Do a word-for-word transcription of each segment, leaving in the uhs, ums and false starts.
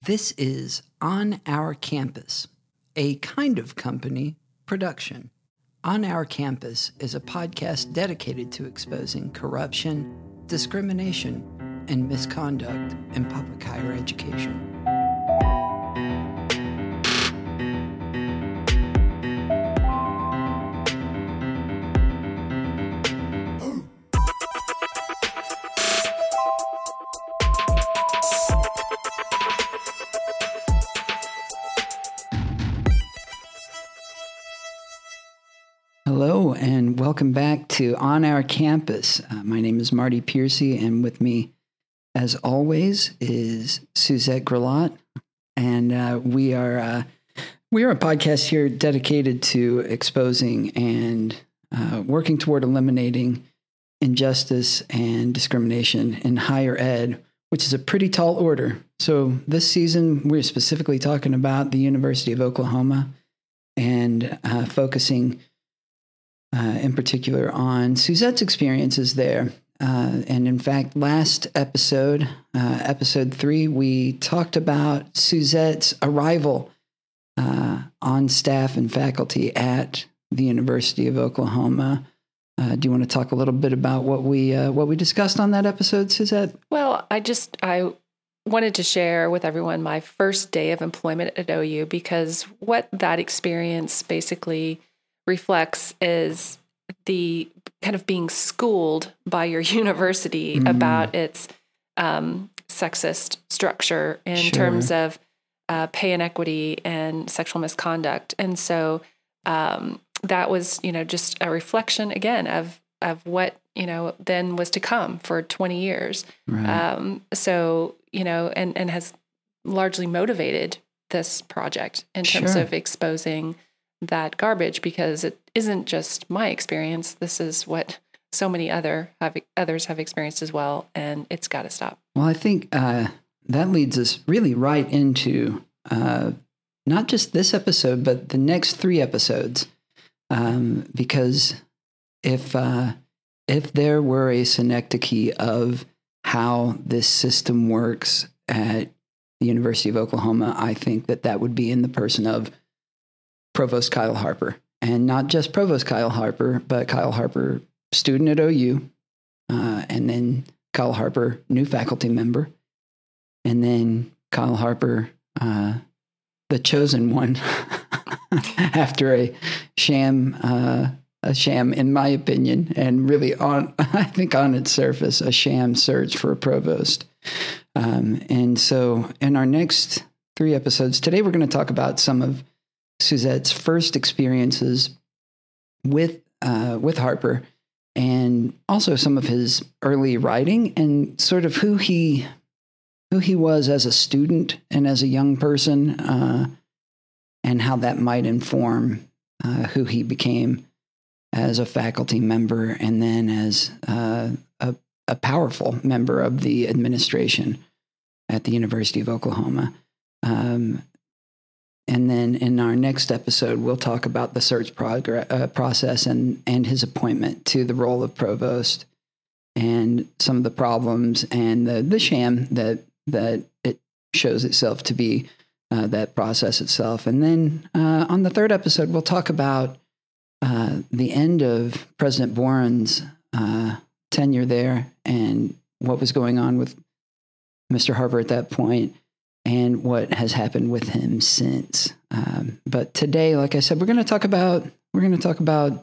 This is On Our Campus, a Kind of Company production. On Our Campus is a podcast dedicated to exposing corruption, discrimination, and misconduct in public higher education. Hello, and welcome back to On Our Campus. Uh, my name is Marty Piercy, and with me, as always, is Suzette Grelot. And uh, we are uh, we are a podcast here dedicated to exposing and uh, working toward eliminating injustice and discrimination in higher ed, which is a pretty tall order. So this season, we're specifically talking about the University of Oklahoma and uh, focusing Uh, in particular on Suzette's experiences there. Uh, and in fact, last episode, uh, episode three, we talked about Suzette's arrival uh, on staff and faculty at the University of Oklahoma. Uh, do you want to talk a little bit about what we uh, what we discussed on that episode, Suzette? Well, I just I wanted to share with everyone my first day of employment at O U, because what that experience basically reflects is the kind of being schooled by your university mm. about its um, sexist structure in sure. terms of uh, pay inequity and sexual misconduct. And so um, that was, you know, just a reflection again of, of what, you know, then was to come for twenty years. Right. Um, so, you know, and, and has largely motivated this project in terms sure. of exposing that garbage, because it isn't just my experience. This is what so many other have, others have experienced as well, and it's got to stop. Well, I think uh, that leads us really right into uh, not just this episode, but the next three episodes, um, because if uh, if there were a synecdoche of how this system works at the University of Oklahoma, I think that that would be in the person of Provost Kyle Harper. And not just Provost Kyle Harper, but Kyle Harper, student at O U, uh, and then Kyle Harper, new faculty member, and then Kyle Harper, uh, the chosen one, after a sham, uh, a sham, in my opinion, and really on, I think on its surface, a sham search for a provost. Um, and so in our next three episodes, today we're going to talk about some of Suzette's first experiences with uh, with Harper, and also some of his early writing and sort of who he who he was as a student and as a young person, uh, and how that might inform uh, who he became as a faculty member, and then as uh, a, a powerful member of the administration at the University of Oklahoma. Um, And then in our next episode, we'll talk about the search progress, uh, process and, and his appointment to the role of provost, and some of the problems and the, the sham that that it shows itself to be, uh, that process itself. And then uh, on the third episode, we'll talk about uh, the end of President Boren's uh, tenure there and what was going on with Mister Harper at that point, and what has happened with him since. Um, but today, like I said, we're going to talk about we're going to talk about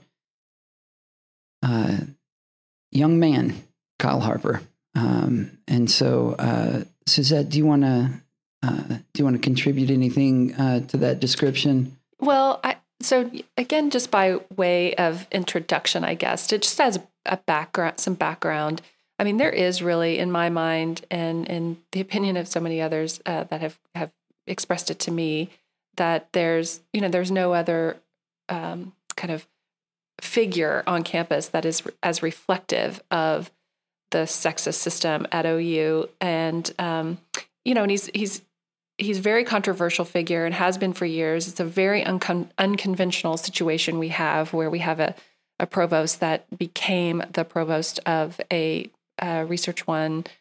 uh, young man Kyle Harper. Um, and so, uh, Suzette, do you want to uh, do you want to contribute anything uh, to that description? Well, I, so again, just by way of introduction, I guess, it just has a background, some background. I mean, there is really, in my mind, and in the opinion of so many others uh, that have, have expressed it to me, that there's, you know, there's no other um, kind of figure on campus that is as reflective of the sexist system at O U. And, um, you know, and he's, he's, he's a very controversial figure and has been for years. It's a very uncon- unconventional situation we have, where we have a, a provost that became the provost of a Uh, Research One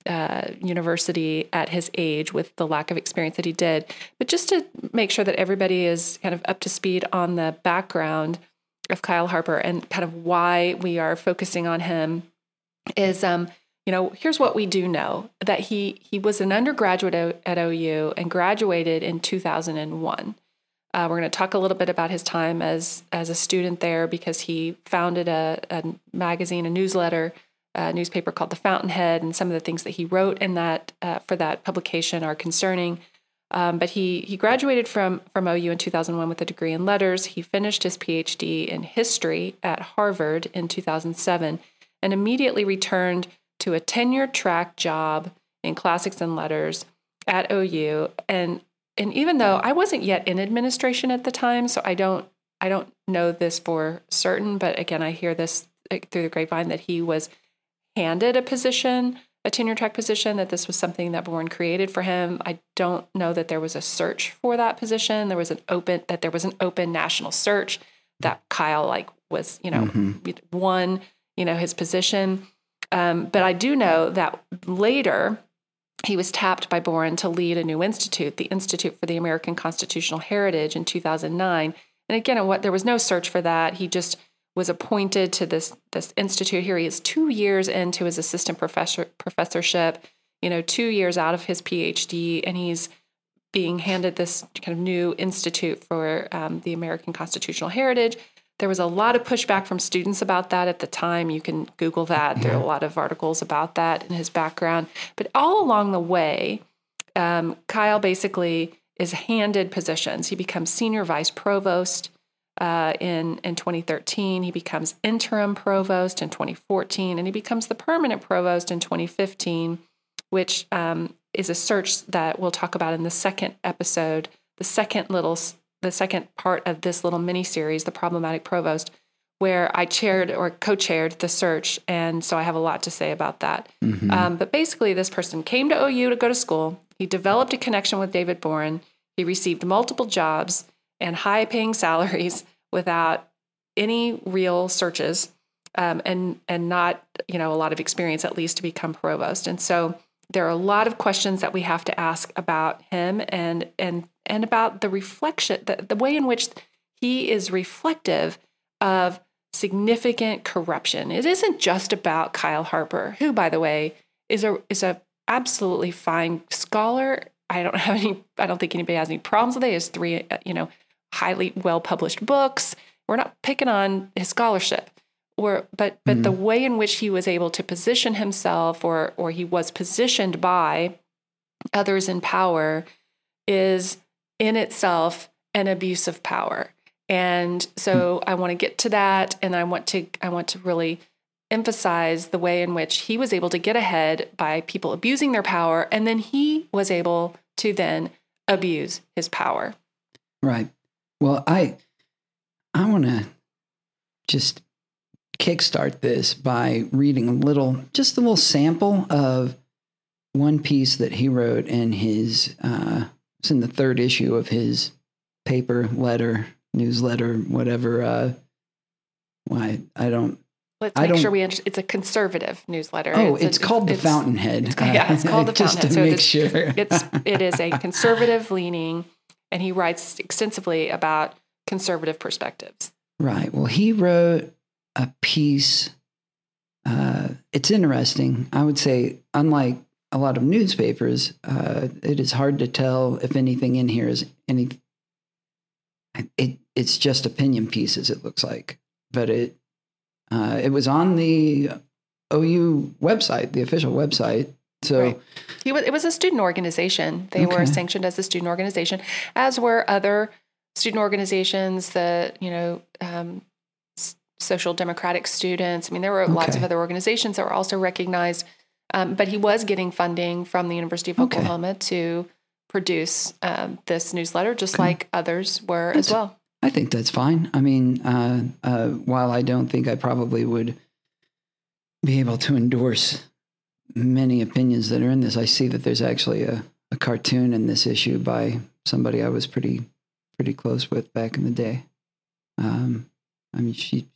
uh, university at his age with the lack of experience that he did. But just to make sure that everybody is kind of up to speed on the background of Kyle Harper and kind of why we are focusing on him is, um, you know, here's what we do know, that he he was an undergraduate at O U and graduated in two thousand one. Uh, we're going to talk a little bit about his time as as a student there, because he founded a, a magazine, a newsletter, a newspaper called The Fountainhead, and some of the things that he wrote in that uh, for that publication are concerning. Um, but he he graduated from from O U in two thousand one with a degree in letters. He finished his P H D in history at Harvard in two thousand seven, and immediately returned to a tenure track job in classics and letters at O U. And And even though I wasn't yet in administration at the time, so I don't I don't know this for certain, but again, I hear this through the grapevine that he was handed a position, a tenure track position, that this was something that Boren created for him. I don't know that there was a search for that position. There was an open that there was an open national search that Kyle like was, you know, mm-hmm. won, you know, his position. Um, but I do know that later he was tapped by Boren to lead a new institute, the Institute for the American Constitutional Heritage, in two thousand nine. And again, what there was no search for that. He just was appointed to this this institute. Here he is, two years into his assistant professor professorship, you know, two years out of his P H D, and he's being handed this kind of new institute for um, the American Constitutional Heritage. There was a lot of pushback from students about that at the time. You can Google that. There are a lot of articles about that in his background. But all along the way, um, Kyle basically is handed positions. He becomes senior vice provost uh, in, in twenty thirteen. He becomes interim provost in twenty fourteen, and he becomes the permanent provost in twenty fifteen, which um, is a search that we'll talk about in the second episode, the second little the second part of this little mini series, The Problematic Provost, where I chaired or co-chaired the search. And so I have a lot to say about that. Mm-hmm. Um, but basically, this person came to O U to go to school. He developed a connection with David Boren. He received multiple jobs and high-paying salaries without any real searches, um, and and not, you know, a lot of experience, at least, to become provost. And so there are a lot of questions that we have to ask about him and and and about the reflection, the, the way in which he is reflective of significant corruption. It isn't just about Kyle Harper, who, by the way, is a is a absolutely fine scholar. I don't have any. I don't think anybody has any problems with it. He has three, you know, highly well published books. We're not picking on his scholarship. Or, but but mm-hmm. the way in which he was able to position himself, or or he was positioned by others in power, is in itself an abuse of power. And so mm-hmm. I want to get to that, and I want to I want to really emphasize the way in which he was able to get ahead by people abusing their power, and then he was able to then abuse his power. Right. Well, I I want to just kickstart this by reading a little, just a little sample of one piece that he wrote in his, uh, it's in the third issue of his paper, letter, newsletter, whatever. Uh, why I don't. Let's I make don't, sure we understand. It's a conservative newsletter. Oh, it's, it's a, called it's, The Fountainhead. It's, yeah, it's called The Just Fountainhead. to so make it's, sure. it's it is a conservative leaning, and he writes extensively about conservative perspectives. Right. Well, he wrote a piece. Uh, it's interesting. I would say, unlike a lot of newspapers, uh, it is hard to tell if anything in here is any. It it's just opinion pieces. It looks like, but it uh, it was on the O U website, the official website. So right. he was, it was a student organization. They okay. were sanctioned as a student organization, as were other student organizations. That you know. Um, Social Democratic Students. I mean, there were okay. lots of other organizations that were also recognized, um, but he was getting funding from the University of okay. Oklahoma to produce um, this newsletter, just okay. like others were that's, as well. I think that's fine. I mean, uh, uh, while I don't think I probably would be able to endorse many opinions that are in this, I see that there's actually a, a cartoon in this issue by somebody I was pretty pretty close with back in the day. Um, I mean, she she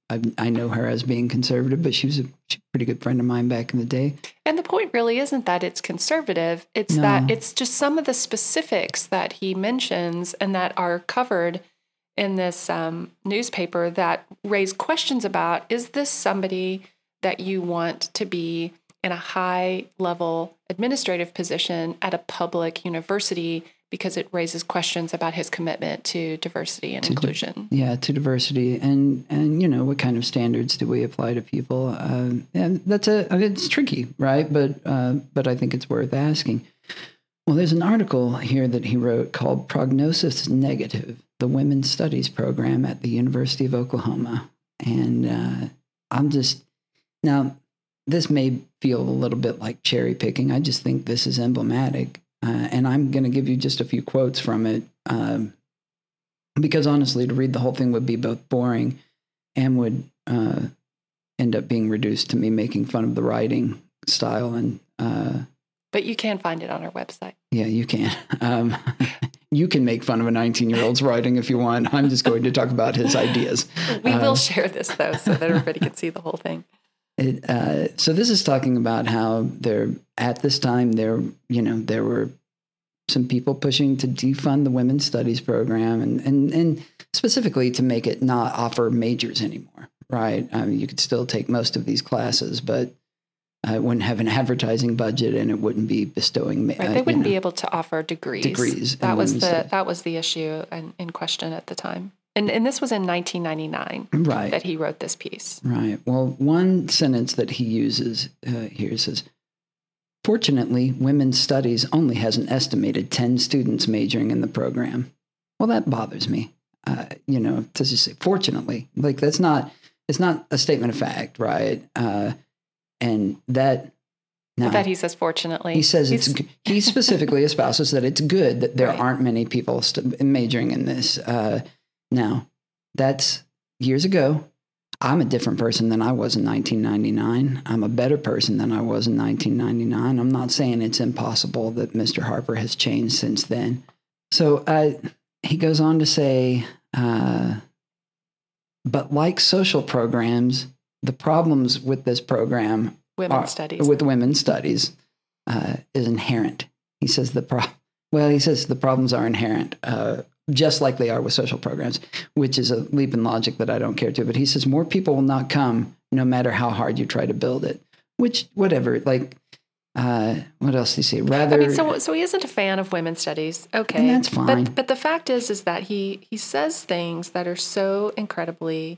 I, I know her as being conservative, but she was a, she was a pretty good friend of mine back in the day. And the point really isn't that it's conservative. It's No. that it's just some of the specifics that he mentions and that are covered in this um, newspaper that raise questions about, is this somebody that you want to be in a high level administrative position at a public university, because it raises questions about his commitment to diversity and To di- inclusion. Yeah, to diversity, and and you know, what kind of standards do we apply to people? Um, and that's a I mean, it's tricky, right? But uh, but I think it's worth asking. Well, there's an article here that he wrote called "Prognosis Negative: The Women's Studies Program at the University of Oklahoma," and uh, I'm just now. This may feel a little bit like cherry picking. I just think this is emblematic. Uh, and I'm going to give you just a few quotes from it. Um, because honestly, to read the whole thing would be both boring and would uh, end up being reduced to me making fun of the writing style. And uh, But you can find it on our website. yeah, you can. Um, you can make fun of a nineteen-year-old's writing if you want. I'm just going to talk about his ideas. We Uh, will share this, though, so that everybody can see the whole thing. It, uh, so this is talking about how there, at this time, there, you know, there were some people pushing to defund the women's studies program, and and and specifically to make it not offer majors anymore. Right? I mean, you could still take most of these classes, but uh, it wouldn't have an advertising budget, and it wouldn't be bestowing. Right, they wouldn't be able to offer degrees. Degrees. That was the that was the issue in, in question at the time. And and this was in nineteen ninety-nine right. that he wrote this piece. Right. Well, one sentence that he uses uh, here says, "Fortunately, women's studies only has an estimated ten students majoring in the program." Well, that bothers me. Uh, you know, to just say, fortunately, like that's not, it's not a statement of fact, right? Uh, and that, now, But that he says, fortunately. he says He's- it's, g- he specifically espouses that it's good that there Right. aren't many people st- majoring in this. Uh, now, that's years ago. I'm a different person than I was in nineteen ninety-nine. I'm a better person than I was in nineteen ninety-nine. I'm not saying it's impossible that Mister Harper has changed since then. So uh, he goes on to say, uh, but like social programs, the problems with this program women's are- studies. with women's studies uh, is inherent. He says the pro- well, he says the problems are inherent. Uh, just like they are with social programs, which is a leap in logic that I don't care to. But he says more people will not come no matter how hard you try to build it, which, whatever, like, uh, what else do you say? Rather, I mean, so so he isn't a fan of women's studies. Okay, And that's fine. But but the fact is, is that he he says things that are so incredibly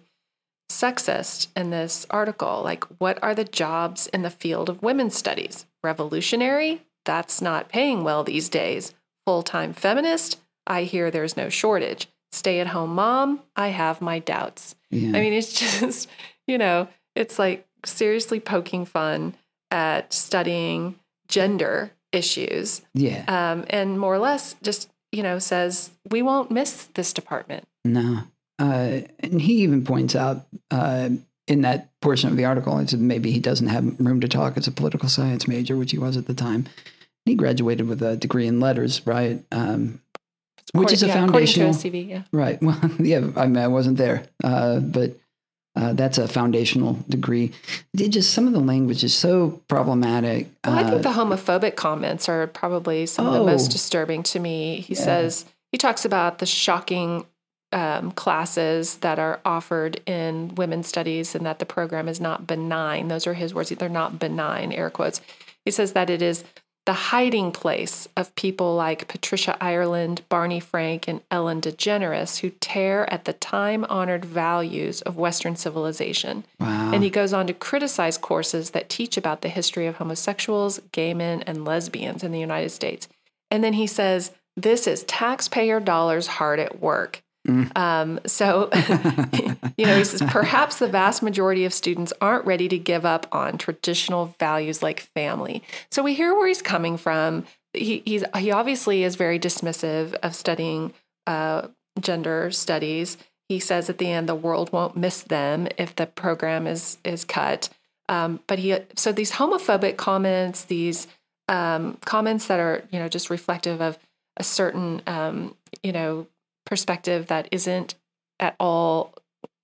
sexist in this article. Like, what are the jobs in the field of women's studies? Revolutionary? That's not paying well these days. Full-time feminist? I hear there's no shortage. Stay-at-home mom? I have my doubts. yeah. I mean, it's just, you know, it's like seriously poking fun at studying gender issues, yeah, um, and more or less just, you know, says, we won't miss this department. no. Uh, and he even points out uh, in that portion of the article, it's maybe he doesn't have room to talk as a political science major, which he was at the time. He graduated with a degree in letters, right? Um, which is a yeah, foundational, according to a C V, yeah. right? Well, yeah, I mean, I wasn't there, uh, but uh, that's a foundational degree. It just some of the language is so problematic. Well, I uh, think the homophobic comments are probably some of the Oh. most disturbing to me. He Yeah. says, he talks about the shocking um, classes that are offered in women's studies and that the program is not benign. Those are his words. They're not benign, air quotes. He says that it is the hiding place of people like Patricia Ireland, Barney Frank, and Ellen DeGeneres, who tear at the time-honored values of Western civilization. wow. And he goes on to criticize courses that teach about the history of homosexuals, gay men, and lesbians in the United States. And then he says, this is taxpayer dollars hard at work. Mm. Um, so, you know, he says, perhaps the vast majority of students aren't ready to give up on traditional values like family. So we hear where he's coming from. He, he's, he obviously is very dismissive of studying uh, gender studies. He says at the end, the world won't miss them if the program is is cut. Um, but he, so these homophobic comments, these um, comments that are, you know, just reflective of a certain, um, you know, perspective that isn't at all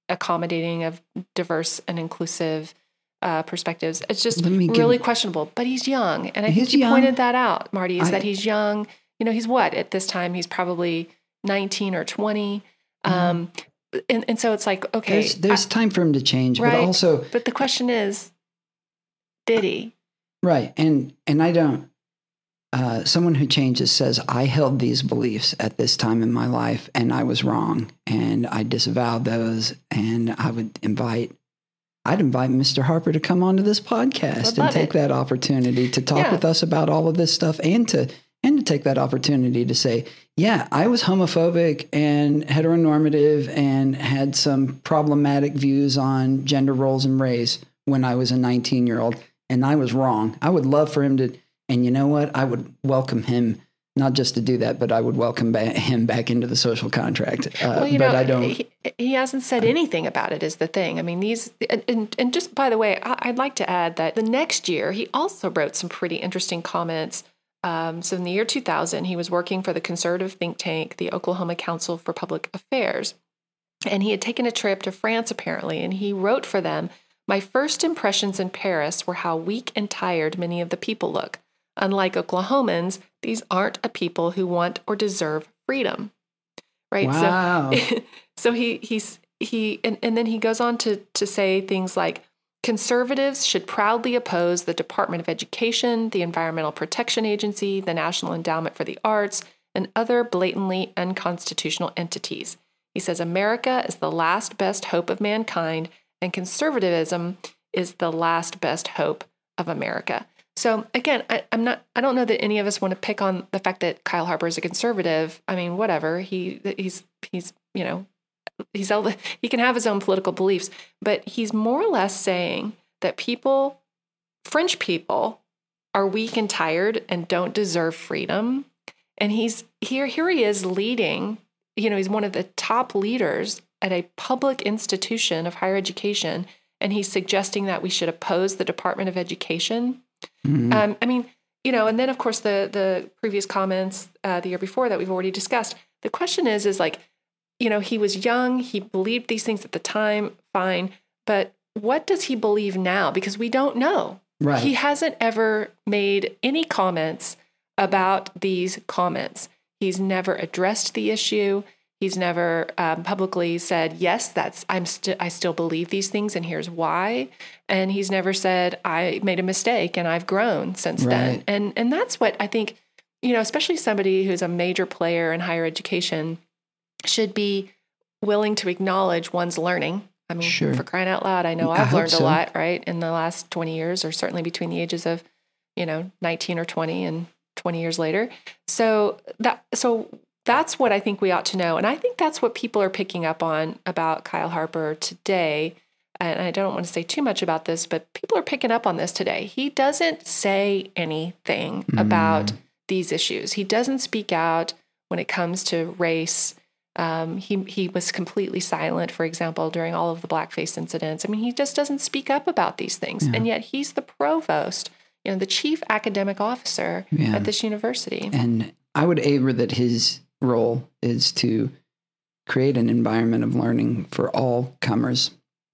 accommodating of diverse and inclusive uh, perspectives. It's just Let me really give- questionable. But he's young, and I He's think you young. pointed that out, Marty. Is I- that he's young? You know, he's what at this time? He's probably nineteen or twenty. Um, and and so it's like, okay, There's there's I- time for him to change, right. but also But the question is, did he? right, and and I don't. Uh, someone who changes says, I held these beliefs at this time in my life and I was wrong and I disavowed those. And I would invite, I'd invite Mister Harper to come onto this podcast Would and love take it. that opportunity to talk Yeah. with us about all of this stuff and to, and to take that opportunity to say, yeah, I was homophobic and heteronormative and had some problematic views on gender roles and race when I was a nineteen year old and I was wrong. I would love for him to, and you know what? I would welcome him, not just to do that, but I would welcome ba- him back into the social contract. Uh, Well, you but know, I don't. He, he hasn't said anything about it. Is the thing. I mean, these and and, and just by the way, I, I'd like to add that the next year he also wrote some pretty interesting comments. Um, so in the year two thousand, he was working for the conservative think tank, the Oklahoma Council for Public Affairs, and he had taken a trip to France apparently, and he wrote for them. My first impressions in Paris were how weak and tired many of the people look. Unlike Oklahomans, these aren't a people who want or deserve freedom, right? Wow. So, so he he's he and, and then he goes on to to say things like conservatives should proudly oppose the Department of Education, the Environmental Protection Agency, the National Endowment for the Arts, and other blatantly unconstitutional entities. He says America is the last best hope of mankind, and conservatism is the last best hope of America. So again, I, I'm not. I don't know that any of us want to pick on the fact that Kyle Harper is a conservative. I mean, whatever. He he's he's you know he's he can have his own political beliefs, but he's more or less saying that people, French people, are weak and tired and don't deserve freedom. And he's here. Here he is leading. You know, he's one of the top leaders at a public institution of higher education, and he's suggesting that we should oppose the Department of Education. Mhm. Um, I mean, you know, and then of course the the previous comments uh, the year before that we've already discussed. The question is, is like, you know, he was young, he believed these things at the time, fine, but what does he believe now? Because we don't know. Right. He hasn't ever made any comments about these comments. He's never addressed the issue. He's never um, publicly said, yes, that's I'm still I still believe these things and here's why. And he's never said, I made a mistake and I've grown since then. Right. And and that's what I think, you know, especially somebody who's a major player in higher education should be willing to acknowledge one's learning. I mean, Sure. for crying out loud, I know I I've hope learned so. a lot, right, in the last twenty years, or certainly between the ages of, you know, nineteen or twenty and twenty years later. So that so that's what I think we ought to know. And I think that's what people are picking up on about Kyle Harper today. And I don't want to say too much about this, but people are picking up on this today. He doesn't say anything Mm. about these issues. He doesn't speak out when it comes to race. Um, he he was completely silent, for example, during all of the blackface incidents. I mean, he just doesn't speak up about these things. Yeah. And yet he's the provost, you know, the chief academic officer Yeah. at this university. And I would aver that his role is to create an environment of learning for all comers.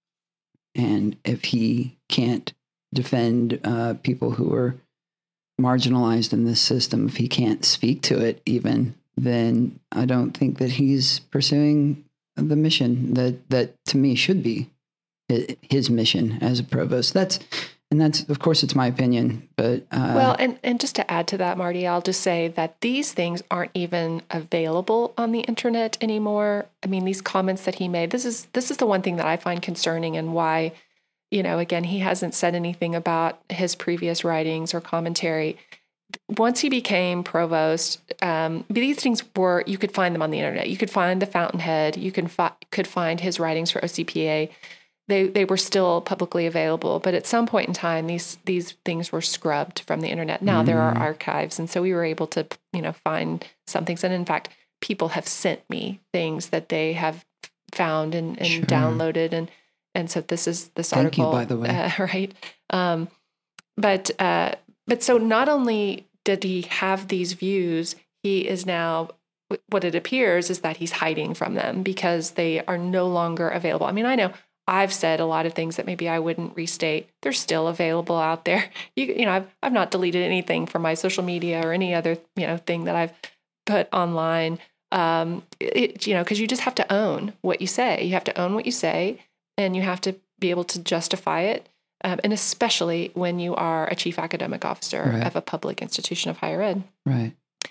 And if he can't defend uh, people who are marginalized in this system, if he can't speak to it even, then I don't think that he's pursuing the mission that, that to me should be hi- his mission as a provost. That's, and that's, of course, it's my opinion, but uh, Well, and, and just to add to that, Marty, I'll just say that these things aren't even available on the internet anymore. I mean, these comments that he made, this is this is the one thing that I find concerning, and why, you know, again, he hasn't said anything about his previous writings or commentary. Once he became provost, um, these things were, you could find them on the internet. You could find the Fountainhead. You can fi- could find his writings for O C P A. They they were still publicly available, but at some point in time, these these things were scrubbed from the internet. Now there are archives, and so we were able to, you know, find some things. And in fact, people have sent me things that they have found and, and Sure. downloaded, and and so this is this Thank you, article, by the way. uh, right? Um, but uh, but so not only did he have these views, he is now what it appears is that he's hiding from them because they are no longer available. I mean, I know I've said a lot of things that maybe I wouldn't restate. They're still available out there. You, you know, I've, I've not deleted anything from my social media or any other, you know, thing that I've put online. Um, it, you know, because you just have to own what you say. You have to own what you say, and you have to be able to justify it. Um, and especially when you are a chief academic officer right. of a public institution of higher ed. Right.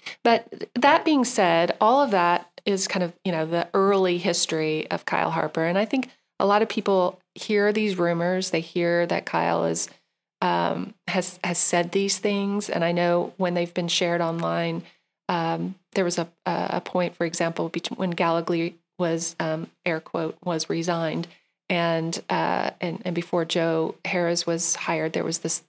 But that being said, all of that is kind of, you know, the early history of Kyle Harper. And I think a lot of people hear these rumors. They hear that Kyle is um, has has said these things. And I know when they've been shared online, um, there was a a point, for example, between when Gallegly was um, air quote was resigned, and uh, and and before Joe Harris was hired, there was this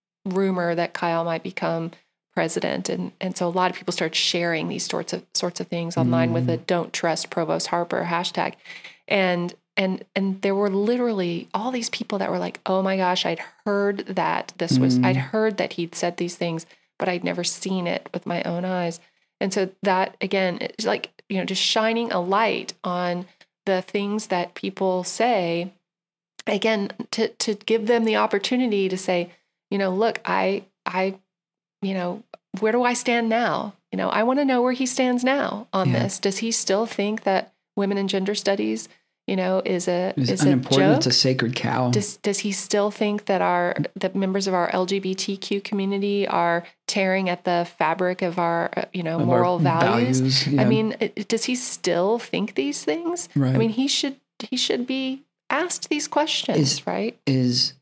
rumor that Kyle might become president, and and so a lot of people started sharing these sorts of sorts of things online mm. with the "Don't Trust Provost Harper" hashtag, and and and there were literally all these people that were like, "Oh my gosh, I'd heard that this was mm. I'd heard that he'd said these things, but I'd never seen it with my own eyes." And so that again, it's like, you know, just shining a light on the things that people say, again, to to give them the opportunity to say, you know, look, I I. you know, where do I stand now? You know, I want to know where he stands now on yeah. this. Does he still think that women and gender studies, you know, is a is, is unimportant? A joke? It's a sacred cow. Does does he still think that our that members of our L G B T Q community are tearing at the fabric of our, you know, of moral values? values yeah. I mean, it, does he still think these things? Right. I mean, he should he should be asked these questions, is, right? Is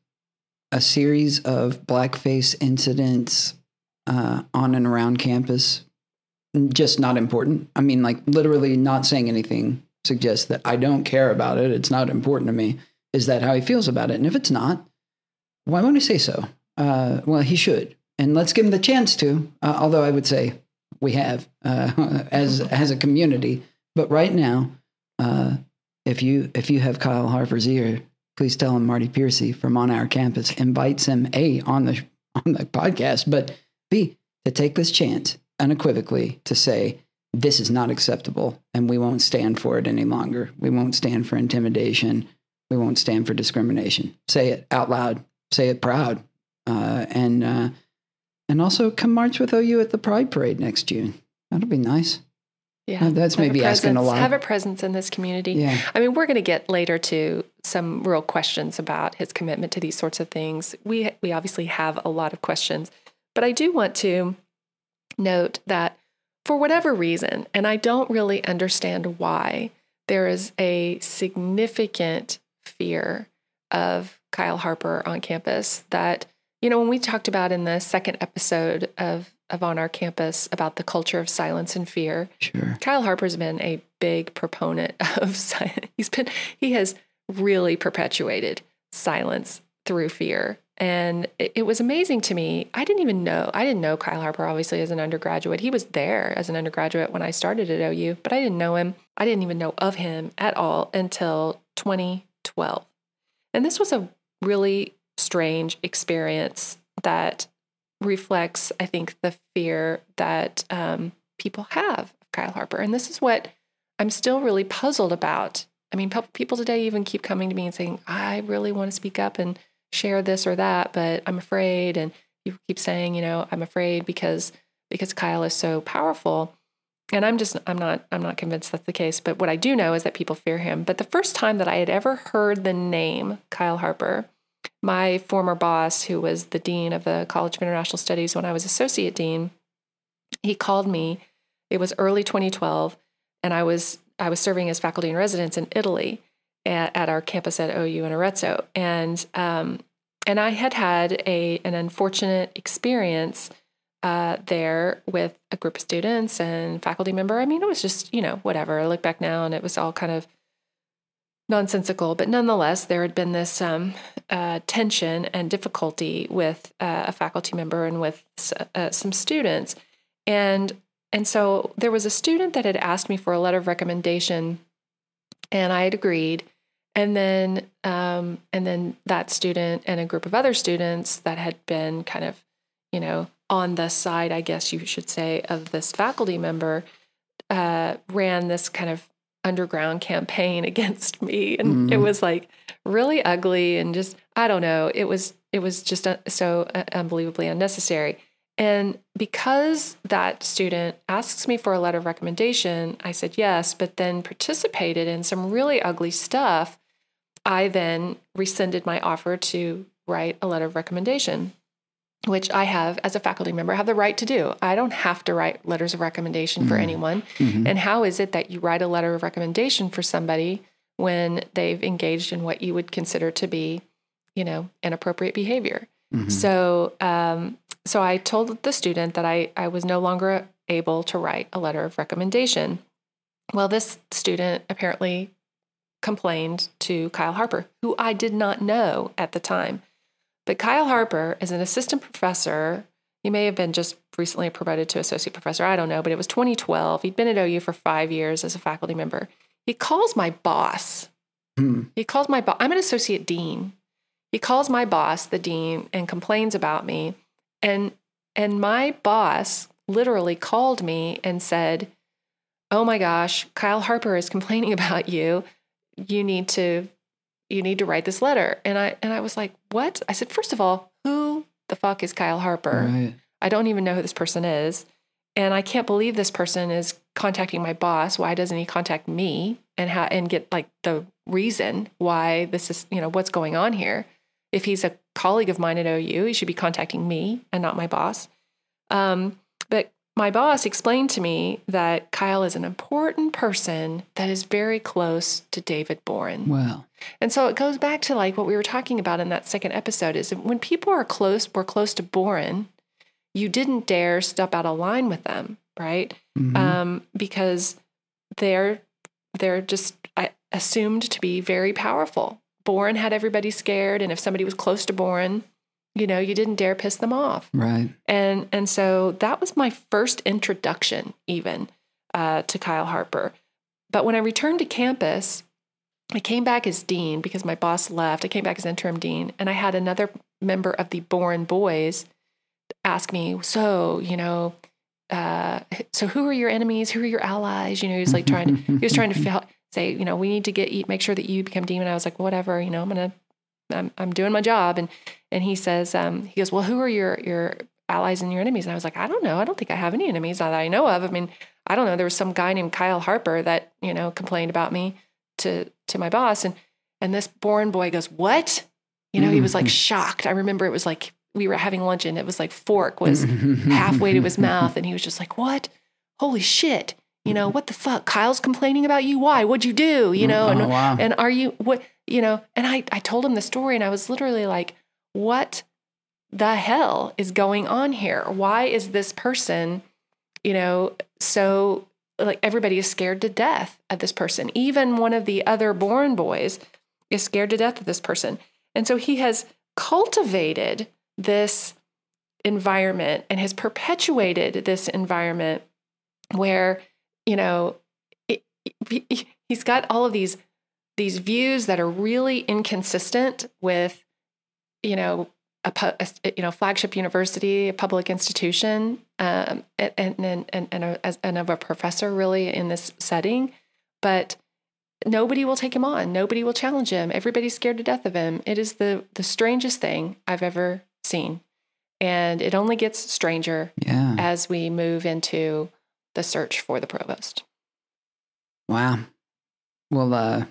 a series of blackface incidents Uh, on and around campus, just not important. I mean, like literally not saying anything suggests that I don't care about it. It's not important to me. Is that how he feels about it? And if it's not, why won't he say so? Uh, well, he should. And let's give him the chance to, uh, although I would say we have uh, as as a community. But right now, uh, if you if you have Kyle Harper's ear, please tell him Marty Piercy from on our campus invites him A, on the on the podcast, but B, to take this chance unequivocally to say, this is not acceptable and we won't stand for it any longer. We won't stand for intimidation. We won't stand for discrimination. Say it out loud. Say it proud. Uh, and uh, and also come march with O U at the Pride Parade next June. That'll be nice. Yeah, uh, that's maybe asking a lot. Have a presence in this community. Yeah. I mean, we're going to get later to some real questions about his commitment to these sorts of things. We we obviously have a lot of questions. But I do want to note that for whatever reason, and I don't really understand why, there is a significant fear of Kyle Harper on campus that, you know, when we talked about in the second episode of, of On Our Campus about the culture of silence and fear, sure. Kyle Harper's been a big proponent of silence. He's been, he has really perpetuated silence through fear. And it, it was amazing to me. I didn't even know, I didn't know Kyle Harper, obviously, as an undergraduate. He was there as an undergraduate when I started at O U, but I didn't know him. I didn't even know of him at all until twenty twelve. And this was a really strange experience that reflects, I think, the fear that um, people have of Kyle Harper. And this is what I'm still really puzzled about. I mean, people today even keep coming to me and saying, I really want to speak up and share this or that, but I'm afraid. And people keep saying, you know, I'm afraid because because Kyle is so powerful. And I'm just, I'm not, I'm not convinced that's the case. But what I do know is that people fear him. But the first time that I had ever heard the name Kyle Harper, my former boss, who was the dean of the College of International Studies when I was associate dean, he called me. It was early twenty twelve, and I was I was serving as faculty in residence in Italy at, at our campus at O U in Arezzo, and um, and I had had a an unfortunate experience uh, there with a group of students and faculty member. I mean, it was just, you know, whatever. I look back now, and it was all kind of nonsensical, but nonetheless, there had been this um, uh, tension and difficulty with uh, a faculty member and with uh, some students, and and so there was a student that had asked me for a letter of recommendation, and I had agreed. And then, um, and then that student and a group of other students that had been kind of, you know, on the side, I guess you should say, of this faculty member, uh, ran this kind of underground campaign against me. And mm-hmm. it was like really ugly and just, I don't know, it was, it was just uh, so uh, unbelievably unnecessary. And because that student asks me for a letter of recommendation, I said yes, but then participated in some really ugly stuff. I then rescinded my offer to write a letter of recommendation, which I have, as a faculty member, have the right to do. I don't have to write letters of recommendation mm-hmm. for anyone. Mm-hmm. And how is it that you write a letter of recommendation for somebody when they've engaged in what you would consider to be, you know, inappropriate behavior? Mm-hmm. So, um, so I told the student that I, I was no longer able to write a letter of recommendation. Well, this student apparently complained to Kyle Harper, who I did not know at the time. But Kyle Harper is an assistant professor. He may have been just recently promoted to associate professor. I don't know, but it was twenty twelve. He'd been at O U for five years as a faculty member. He calls my boss. Hmm. He calls my boss. I'm an associate dean. He calls my boss, the dean, and complains about me. And, and my boss literally called me and said, "Oh my gosh, Kyle Harper is complaining about you. You need to You need to write this letter." And I and I was like, "What?" I said, "First of all, who the fuck is Kyle Harper? Right. I don't even know who this person is. And I can't believe this person is contacting my boss. Why doesn't he contact me and ha- and get like the reason why this is, you know, what's going on here? If he's a colleague of mine at O U, he should be contacting me and not my boss." Um, but my boss explained to me that Kyle is an important person that is very close to David Boren. Wow. And so it goes back to like what we were talking about in that second episode is when people are close, were close to Boren, you didn't dare step out of line with them, right? Mm-hmm. Um, because they're, they're just I, assumed to be very powerful. Boren had everybody scared. And if somebody was close to Boren, you know, you didn't dare piss them off. Right. And and so that was my first introduction even uh, to Kyle Harper. But when I returned to campus, I came back as dean because my boss left. I came back as interim dean. And I had another member of the Boren Boys ask me, so, you know, uh, so who are your enemies? Who are your allies? You know, he was like trying to, he was trying to feel, say, you know, we need to get, make sure that you become dean. And I was like, whatever, you know, I'm going to, I'm, I'm doing my job. And, and he says, um, he goes, well, who are your, your allies and your enemies? And I was like, I don't know. I don't think I have any enemies that I know of. I mean, I don't know. There was some guy named Kyle Harper that, you know, complained about me to, to my boss. And, and this Boren boy goes, what? You know, mm-hmm. he was like shocked. I remember it was like, we were having lunch and it was like fork was halfway to his mouth. And he was just like, what? Holy shit. You know, what the fuck? Kyle's complaining about you. Why? What'd you do? You know, oh, and, wow. and are you, what, you know, and I, I told him the story and I was literally like, what the hell is going on here? Why is this person, you know, so like everybody is scared to death of this person. Even one of the other Boren boys is scared to death of this person. And so he has cultivated this environment and has perpetuated this environment where, you know, it, it, he's got all of these, these views that are really inconsistent with, you know, a, a you know, flagship university, a public institution, um, and, and, and, and, a, as, and of a professor really in this setting, but nobody will take him on. Nobody will challenge him. Everybody's scared to death of him. It is the, the strangest thing I've ever seen. And it only gets stranger yeah. as we move into the search for the provost. Wow. Well, uh,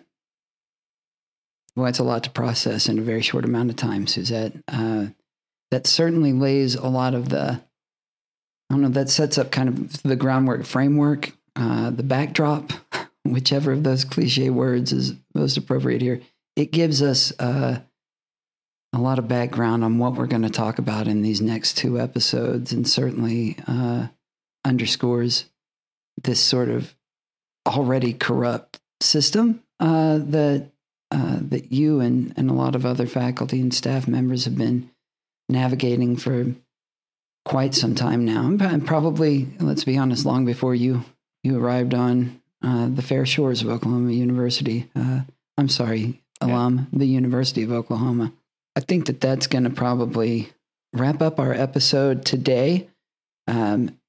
well, it's a lot to process in a very short amount of time, Suzette. Uh, that certainly lays a lot of the, I don't know, that sets up kind of the groundwork, framework, uh, the backdrop, whichever of those cliche words is most appropriate here. It gives us uh, a lot of background on what we're going to talk about in these next two episodes, and certainly uh, underscores this sort of already corrupt system uh, that uh, that you and, and a lot of other faculty and staff members have been navigating for quite some time now. And probably, let's be honest, long before you you arrived on uh, the fair shores of Oklahoma University. Uh, I'm sorry, alum, yeah. the University of Oklahoma. I think that that's going to probably wrap up our episode today. Um,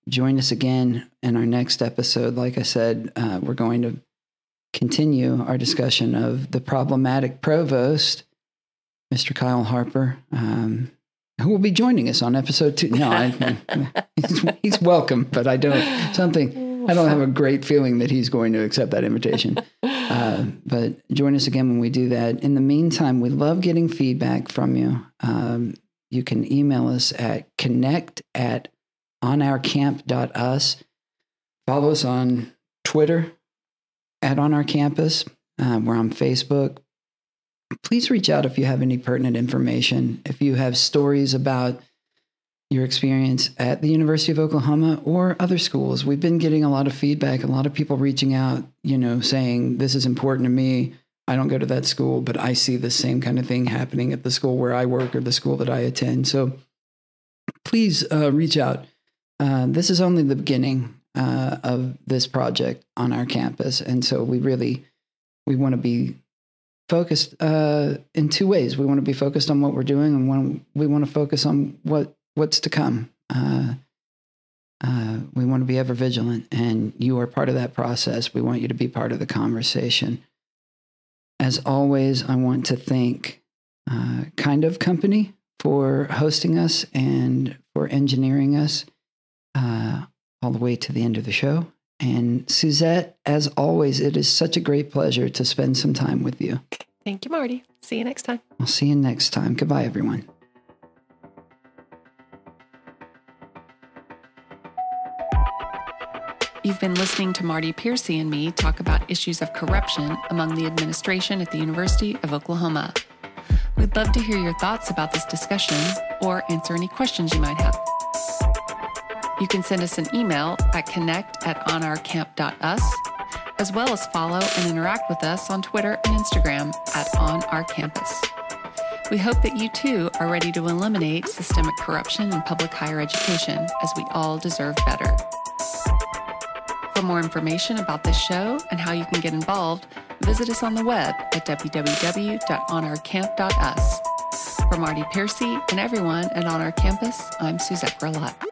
join us again in our next episode. Like I said, uh, we're going to continue our discussion of the problematic provost, Mister Kyle Harper, um, who will be joining us on episode two. No, I, he's, he's welcome, but I don't something. I don't have a great feeling that he's going to accept that invitation. Uh, but join us again when we do that. In the meantime, we love getting feedback from you. Um, you can email us at connect at onourcamp.us. Follow us on Twitter at On Our Campus. Uh, we're on Facebook. Please reach out if you have any pertinent information. If you have stories about your experience at the University of Oklahoma or other schools. We've been getting a lot of feedback, a lot of people reaching out, you know, saying, this is important to me. I don't go to that school, but I see the same kind of thing happening at the school where I work or the school that I attend. So please uh, reach out. Uh, this is only the beginning uh, of this project on our campus. And so we really, we want to be focused uh, in two ways. We want to be focused on what we're doing, and one, we want to focus on what what's to come. Uh, uh, we want to be ever vigilant, and you are part of that process. We want you to be part of the conversation. As always, I want to thank uh, Kind of Company for hosting us and for engineering us uh, all the way to the end of the show. And Suzette, as always, it is such a great pleasure to spend some time with you. Thank you, Marty. See you next time. I'll see you next time. Goodbye, everyone. You've been listening to Marty Piercy and me talk about issues of corruption among the administration at the University of Oklahoma. We'd love to hear your thoughts about this discussion or answer any questions you might have. You can send us an email at connect at onourcamp.us, as well as follow and interact with us on Twitter and Instagram at onourcampus. We hope that you too are ready to eliminate systemic corruption in public higher education, as we all deserve better. For more information about this show and how you can get involved, visit us on the web at w w w dot onourcamp dot us. For Marty Piercy and everyone at On Our Campus, I'm Suzette Grillat.